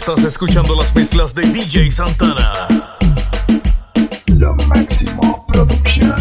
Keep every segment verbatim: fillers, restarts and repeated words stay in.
Estás escuchando las mezclas de D J Santana. Lo Máximo Production.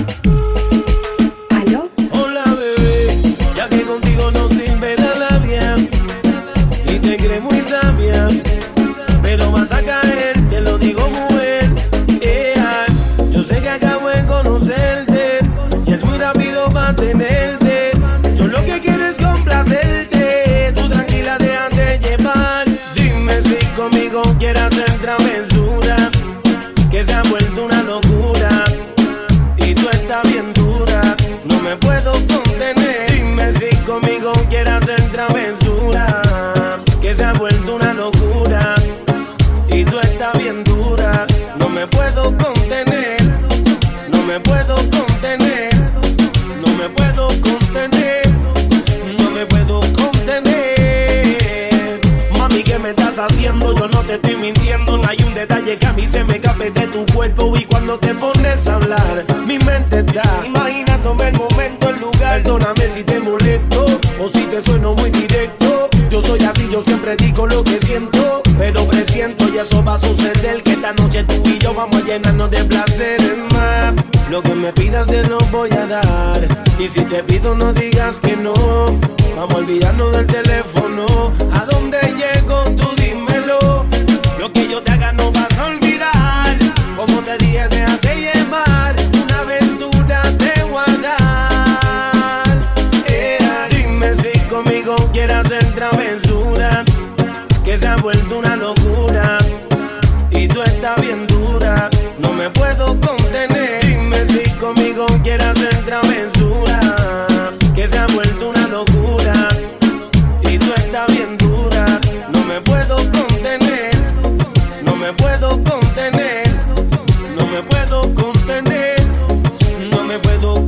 ¿Aló? Hola bebé, ya que contigo no sirve la labia y te crees muy sabia, pero vas a caer, te lo digo mujer. Yeah. Yo sé que acabo de conocerte y es muy rápido para tenerte. Yo lo que quiero es complacerte, tú tranquila déjate llevar. Dime si conmigo quieres hacer travesura, que se ha vuelto una locura y tú estás bien dura, no me puedo contener. Dime si conmigo quieres hacer travesura, que se ha vuelto una locura y tú estás bien dura, no me puedo contener, no me puedo contener, no me puedo contener, no me puedo contener. Mami, ¿qué me estás haciendo? Yo no te estoy mintiendo, no hay un detalle que a mí se me escape de tu cuerpo. Y cuando te pones a hablar, mi mente está imaginándome el momento, el lugar. Perdóname si te molesto o si te sueno muy directo. Yo soy así, yo siempre digo lo que siento, pero presiento y eso va a suceder, que esta noche tú y yo vamos a llenarnos de placeres más. Lo que me pidas te lo voy a dar, y si te pido no digas que no. Vamos a olvidarnos del teléfono, ¿a dónde llego? Tú dímelo. Lo que yo te haga no vas a olvidar. Como te dije, déjate llevar, una aventura te voy a dar. Yeah. Dime si conmigo quieres hacer travesura, que se ha vuelto una locura y tú estás bien dura, no me puedo contener. Dime si conmigo quieres hacer travesura, que se ha vuelto una locura y tú estás bien dura, no me puedo contener, no me puedo contener, no me puedo contener, no me puedo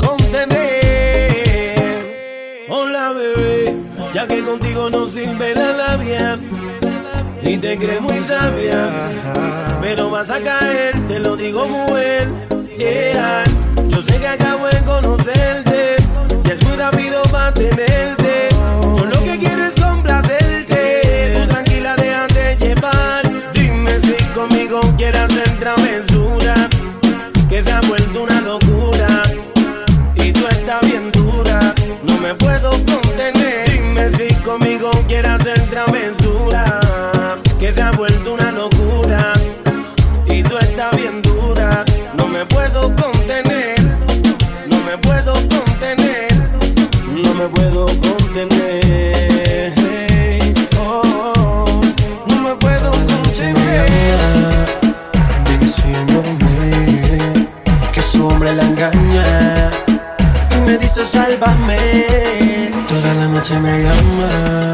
contener. Hola bebé, ya que contigo no sirve la labia y te crees muy sabia, pero vas a caer, te lo digo mujer. Yeah. Yo sé que acabo de conocerte y es muy rápido para tenerte. Yo lo que quiero es complacerte, tú tranquila déjate llevar. Dime si conmigo quieres hacer travesura, que se ha vuelto una locura y tú estás bien dura, no me puedo contener. Dime si conmigo quieres hacer travesura, que se ha vuelto una locura y tú estás bien dura, no me puedo contener, no me puedo contener, no me puedo contener. Oh, oh, no me puedo contener. Diciéndome que su hombre la engaña y me dice sálvame. Toda la noche me llama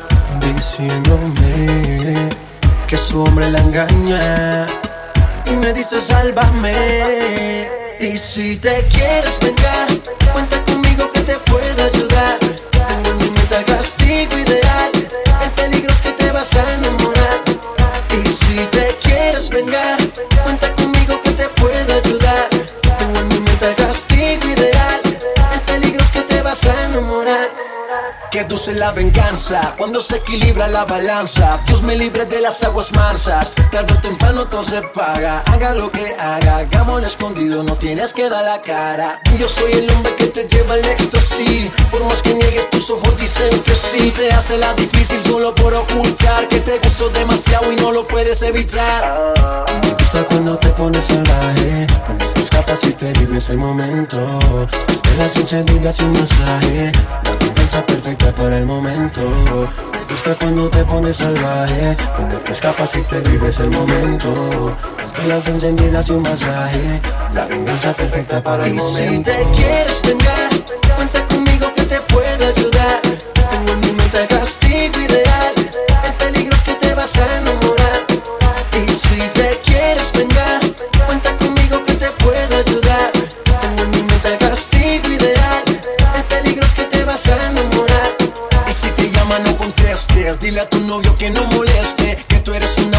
diciéndome que su hombre la engaña y me dice sálvame. Y si te quieres vengar, cuenta conmigo que te puedo ayudar. Tengo en mi mente el castigo ideal, el peligro es que te vas a enamorar. Y si te quieres vengar, cuenta conmigo que te puedo ayudar. Tengo en mi mente el castigo ideal, el peligro es que te vas a enamorar. Que dulce la venganza cuando se equilibra la balanza. Dios me libre de las aguas mansas. Tarde o temprano todo se paga. Haga lo que haga, hagámoslo escondido, no tienes que dar la cara. Yo soy el hombre que te lleva al éxtasis. Por más que niegues, tus ojos dicen que sí. Se hace la difícil solo por ocultar que te gustó demasiado y no lo puedes evitar. Me gusta cuando te pones salvaje, cuando te escapas y te vives el momento. Las velas encendidas y un masaje, la venganza perfecta para el momento. Me gusta cuando te pones salvaje, cuando te escapas y te vives el momento. Las velas encendidas y un masaje, la venganza perfecta para el y momento. Y si te quieres vengar, cuenta conmigo que te puedo ayudar. Tengo en mi mente el castigo ideal, el peligro es que te vas a enamorar. Y si te quieres vengar, cuenta conmigo que te puedo ayudar. Tengo en mi mente el castigo ideal, el peligro es que te vas a enamorar. Y si te llama no contestes, dile a tu novio que no moleste, que tú eres una mujer de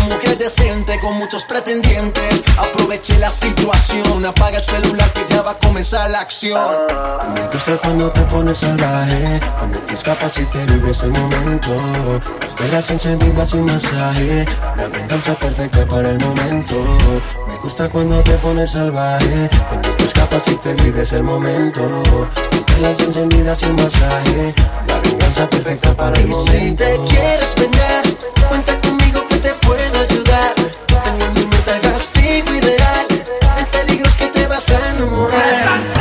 indecente con muchos pretendientes. Aproveche la situación, apaga el celular que ya va a comenzar la acción. Me gusta cuando te pones salvaje, cuando te escapas y te vives el momento. Las velas encendidas sin masaje, la venganza perfecta para el momento. Me gusta cuando te pones salvaje, cuando te escapas y te vives el momento. Las velas encendidas sin masaje, la venganza perfecta para el momento. Y si te quieres vengar, cuenta conmigo que te puedo ayudar. Tengo en mi mente el castigo ideal. El peligro es que te vas a enamorar.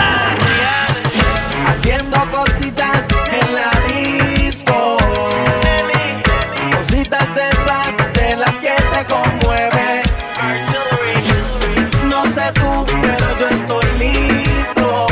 Haciendo cositas en la disco, cositas de esas de las que te conmueven. No sé tú, pero yo estoy listo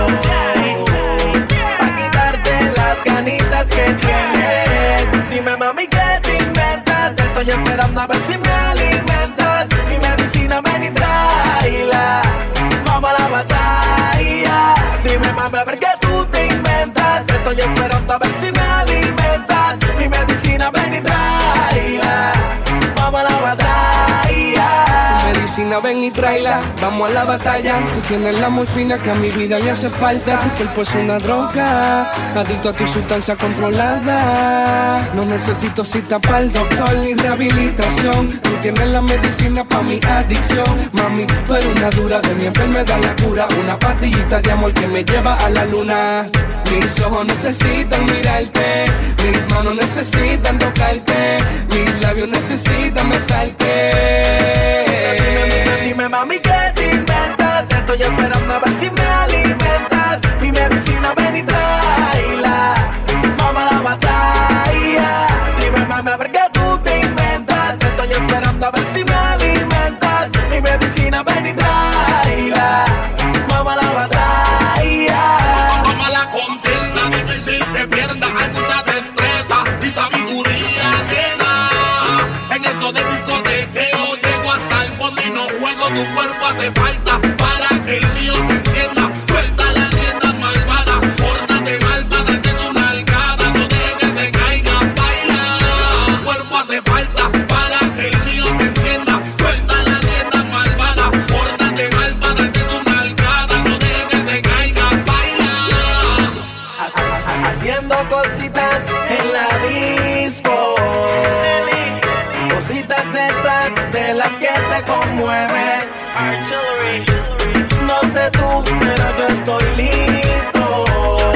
pa' quitarte las ganitas que tienes. Dime mami, ¿qué te inventas? Estoy esperando a ver si me alimentas. Mi medicina ven y tráela, vamos a la batalla. Dime mami, a ver qué tú te inventas. Estoy esperando a ver si me alimentas. Mi medicina ven y tráela, vamos a la batalla. Tu medicina ven y tráela, vamos a la batalla. Tú tienes la morfina que a mi vida le hace falta. Tu cuerpo es una droga, adicto a tu sustancia controlada. No necesito cita para el doctor ni rehabilitación. Tú tienes la medicina para mi adicción. Mami, tú eres una dura, de mi enfermedad la cura. Una pastillita de amor que me lleva a la luna. Mis ojos necesitan mirarte, mis manos necesitan tocarte, mis labios necesitan besarte. Dime, dime, dime mami, ¿qué te inventas? Estoy esperando a ver si me alimentas. Mi medicina ven y tráela, vamos a la batalla. Dime mami, a ver qué tú te inventas. Estoy esperando a ver si me alimentas. Mi medicina ven y tráela, vamos a la batalla. Vamos a la contienda, difícil que pierda. Hay mucha destreza y sabiduría, nena. En esto de discotequeo llego hasta el fondo y no juego. Tu cuerpo hace falta para que el mío se encienda. Suelta la rienda malvada, pórtate mal para darte tu nalgada. No dejes que se caiga, baila. Tu cuerpo hace falta para que el mío se encienda. Suelta la rienda malvada, pórtate mal para darte tu nalgada. No dejes que se caiga, baila. Haciendo cositas en la disco, cositas de esas de las que te conmueven. No sé tú, pero yo estoy listo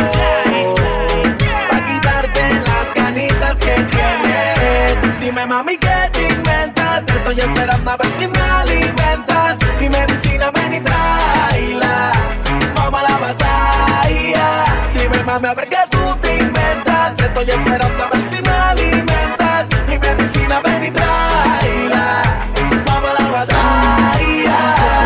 pa' quitarte las ganitas que tienes. Dime mami, ¿qué te inventas? Estoy esperando a ver si me alimentas. Mi medicina ven y tráela, vamos a la batalla. Dime mami, a ver qué tú te inventas. Estoy esperando a ver si me alimentas. Mi medicina ven y tráela, vamos a la batalla.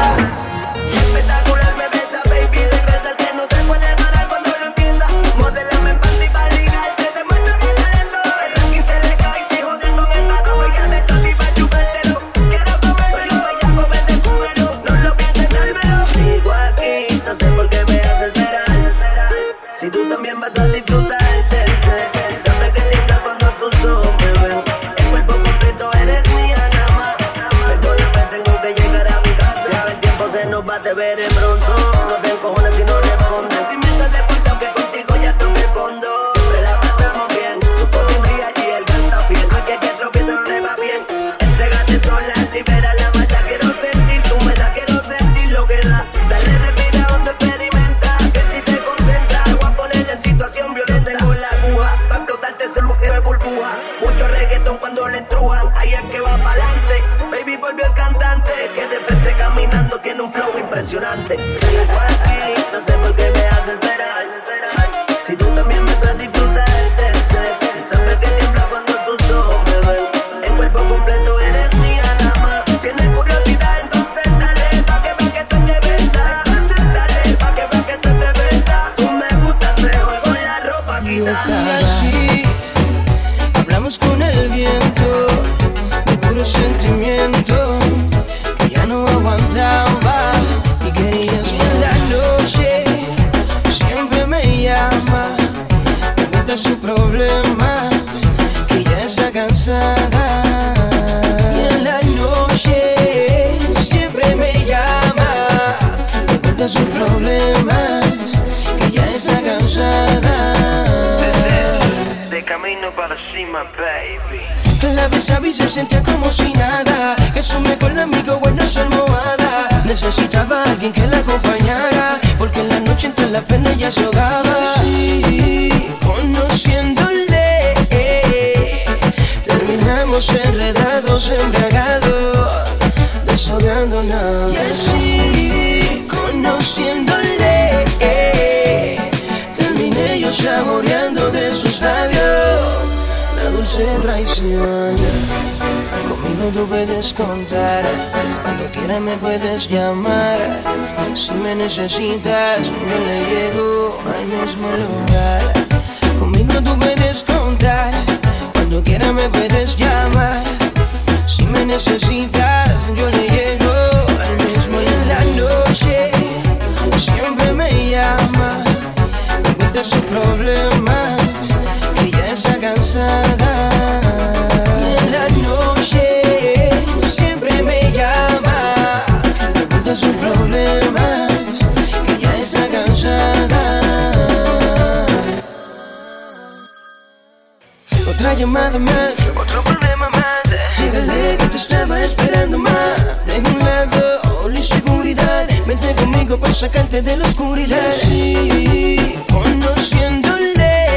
Espectacular bebé, esa baby regresa al que no se puede parar cuando lo entienda. Modélame en panty para ligarte, te muestro que talento. El ranking se le cae si joden con el gato. Voy a de todo y pa' chupártelo. Quiero comérmelo, bellaco, ven, descúbrelo. No lo pienses, dármelo. Sigo aquí, no sé por qué me haces esperar. Si tú también vas a disfrutar del sex, sabes que tiembla cuando tus ojos me ven. El cuerpo completo eres mía nada más. Perdóname, tengo que llegar a mi casa. El tiempo se nos va, te veré pronto. No te encojones si no respondes. Sentimientos de por aunque contigo ya toqué fondo. Siempre la pasamos bien, tu foto real y el gas está fiel. Aquel que tropieza no le va bien. Entrégate sola, libera la malla. Quiero sentir tu humedad, quiero sentir lo que da. Dale, respira hondo, experimenta. Que si te concentras, voy a ponerle en situación violenta. Tengo la aguja, pa' explotarte ese lujo de burbuja. Mucho reggaetón cuando le estrujan. Ahí es que va pa'lante. Baby volvió el cantante, que de frente caminando tiene un flow impresionante. Sigo aquí, no sé por qué me haces esperar. Si tú también vas a disfrutar del sex, sabes que tiembla cuando tus ojos me ven. El cuerpo completo eres mía nada más. Tienes curiosidad, entonces dale, pa' que pa' que esto es de verdad. Entonces dale, pa' que pa' que esto es de verdad. Tú me gustas mejor con la ropa quitada. Así, hablamos con el viento, de puro sentimiento, que ya no aguantaba y querías. Y en la noche siempre me llama, me cuenta su problema, que ya está cansada. Y en la noche gotta see my baby. La besaba y se sentía como si nada, que su mejor amigo bueno su almohada. Necesitaba a alguien que la acompañara, porque en la noche entre la pena ella se ahogaba. Sí, conociéndole, terminamos enredados, embriagados, desahogándonos. Y así, conociéndole, terminé yo saboreando de sus labios la dulce traición. Conmigo tú puedes contar, cuando quieras me puedes llamar. Si me necesitas, yo le llego al mismo lugar. Conmigo tú puedes contar, cuando quieras me puedes llamar. Si me necesitas, yo le llego al mismo. Y en la noche siempre me llama, me cuenta su problema, que ya está cansada. Y en la noche siempre me llama, me cuenta su problema, que ya está cansada. Otra llamada más, otro problema más. Llegale que te estaba esperando más. De un lado la inseguridad, vente conmigo para sacarte de la oscuridad. Sí, conociéndole,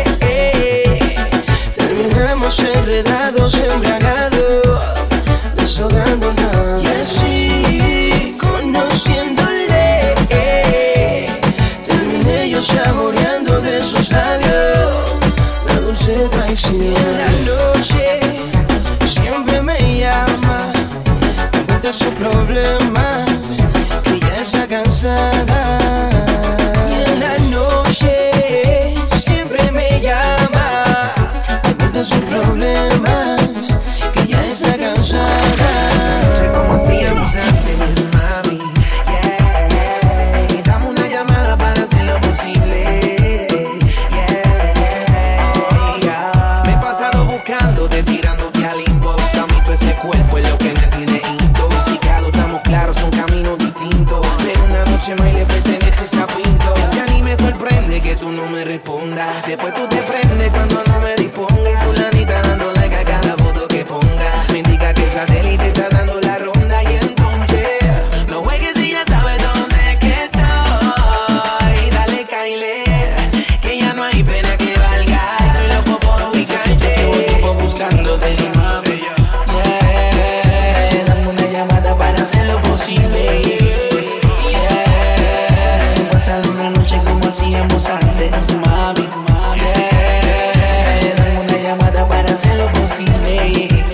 terminamos enredados, embriagados, desahogándonos. Y así, conociéndole, terminé yo saboreando de sus labios la dulce traición. Y en la noche siempre me llama, me cuenta su problema, que ya está cansada. Y en la noche siempre me llama, me cuenta su problema, que ya está cansada. No sé cómo hacíamos antes, mami, yeah. Y dame una llamada para hacer lo posible, yeah, yeah. Me he pasado buscándote, tirándote al inbox. A mí todo ese cuerpo es lo que me tiene intoxicado. Estamos claros, son caminos distintos, pero una noche más le perteneces a Pinto. Ya ni me sorprende que tú no me respondas. Después tú te prendes cuando no me disponga. Y fulanita dando like a cada foto que ponga, me indica que el satélite está dando la ronda. Y entonces, no juegues y ya sabes dónde es que estoy. Dale, Kyle, que ya no hay pena que valga. Estoy loco por ubicarte, llevo tiempo buscándote, mami, yeah. Dame una llamada para hacer lo posible, yeah. Pasar una noche como hacíamos antes, mami, yeah. Dame una llamada para hacer lo posible,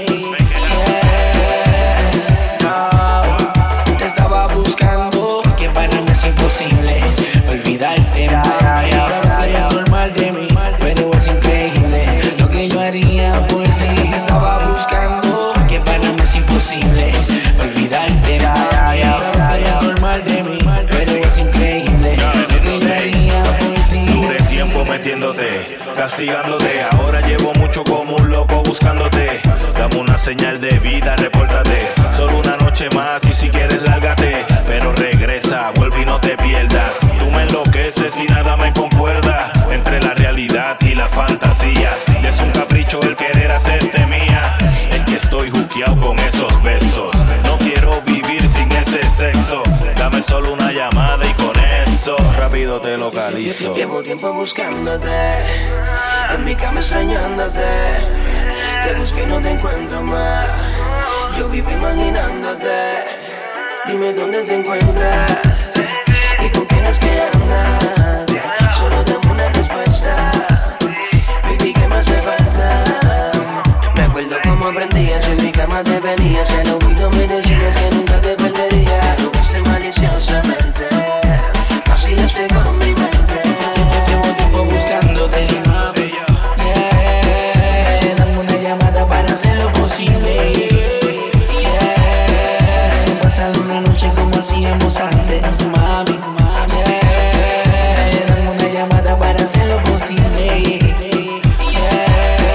yeah. No, te estaba buscando, que para mí es imposible olvidarte, mami. Sabes que no es normal de mí, pero es increíble lo que yo haría por ti. Te estaba buscando, que para mí es imposible olvidarte, mami. Sabes que no es normal de mí, pero es increíble lo que yo haría por ti. Duré tiempo metiéndote, castigándote. Ahora llevo mucho como un loco buscándote. Dame una señal de vida, repórtate. Solo una noche más y si quieres lárgate, pero regresa, vuelve y no te pierdas. Tú me enloqueces y nada me concuerda entre la realidad y la fantasía. Es un capricho el querer hacerte mía. Es que estoy juqueado con esos besos. No quiero vivir sin ese sexo. Dame solo una llamada y con eso rápido te localizo. Llevo tiempo buscándote, en mi cama extrañándote. Te busqué y no te encuentro más. Yo vivo imaginándote. Dime dónde te encuentras y con quién es que andas. Solo dame una respuesta, baby, ¿qué me hace falta? Me acuerdo cómo aprendías, en mi cama te venías. En el oído me decías que nunca te perdería. Lo viste maliciosamente, vacilaste con mi mente. Llevo tiempo buscándote, mami, yeah. Dame una llamada para hacer lo posible, yeah. Pasar una noche como hacíamos antes, mami, yeah. Dame una llamada para hacer lo posible, yeah.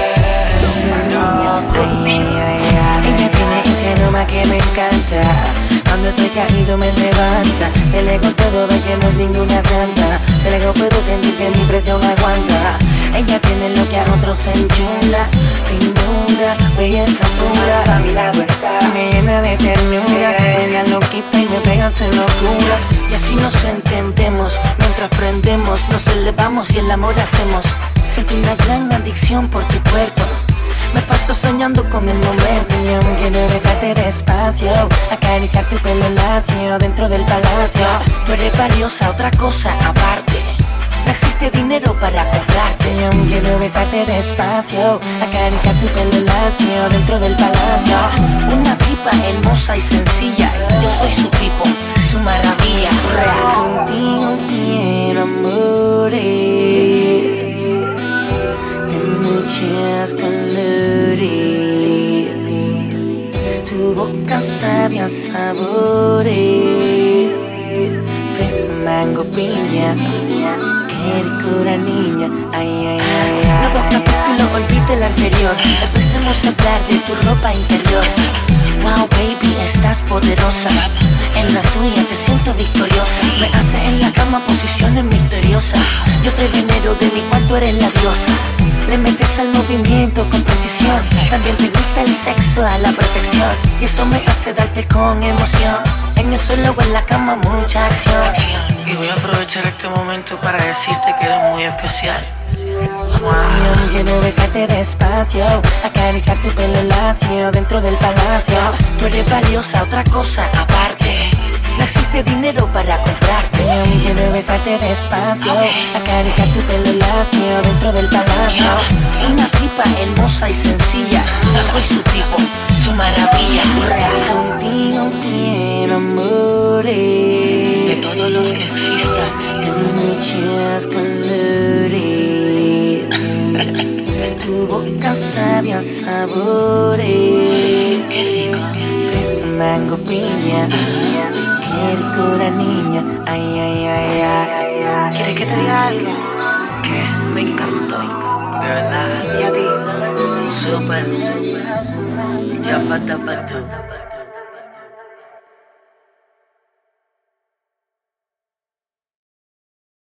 Ella tiene ese aroma que me encanta. Cuando estoy caído me levanta. De lejos puedo ver que no es ninguna santa. De lejos puedo sentir que mi presión aguanta. Ella tiene lo que a otros se enchula, finura, belleza pura. Me llena de ternura, me da loquita y me pega su locura. Y así nos entendemos, mientras prendemos, nos elevamos y el amor hacemos. Siento una gran adicción por tu cuerpo. Me paso soñando con el momento. Yo quiero besarte despacio, acariciar tu pelo lacio dentro del palacio. Tú eres valiosa, otra cosa aparte. No existe dinero para comprarte. Yo quiero besarte despacio, acariciar tu pelo lacio dentro del palacio. Una tipa hermosa y sencilla, yo soy su tipo, su maravilla. Contigo quiero amores de muchas colores. Tu boca sabe a sabores, fresa, mango, piña. Qué ricura niña, ay, ay, ay, ay. Nuevo capítulo, olvide el anterior. Empecemos a hablar de tu ropa interior. Wow, baby, estás poderosa. En la tuya te siento victoriosa. Me haces en la cama posiciones misteriosas. Yo te venero, de mi cuarto eres la diosa. Le metes al movimiento con precisión. También te gusta el sexo a la perfección. Y eso me hace darte con emoción. En el suelo o en la cama mucha acción. Y voy a aprovechar este momento para decirte que eres muy especial. Wow. Quiero besarte despacio, acariciar tu pelo lacio dentro del palacio. Tú eres valiosa, otra cosa aparte. No existe dinero para comprarte. Quiero besarte despacio, acariciar tu pelo lacio dentro del palacio. Una tipa hermosa y sencilla, yo soy su tipo, su maravilla. Contigo quiero amores de todos los que existan, en muchas colores. Tu boca sabe a sabores, qué rico. Fresa, mango, piña. Qué ricura niña, ay, ay, ay, ay. ¿Quieres que te diga algo? Que me encantó, de verdad. ¿Y a ti? Súper. Ya pata patu.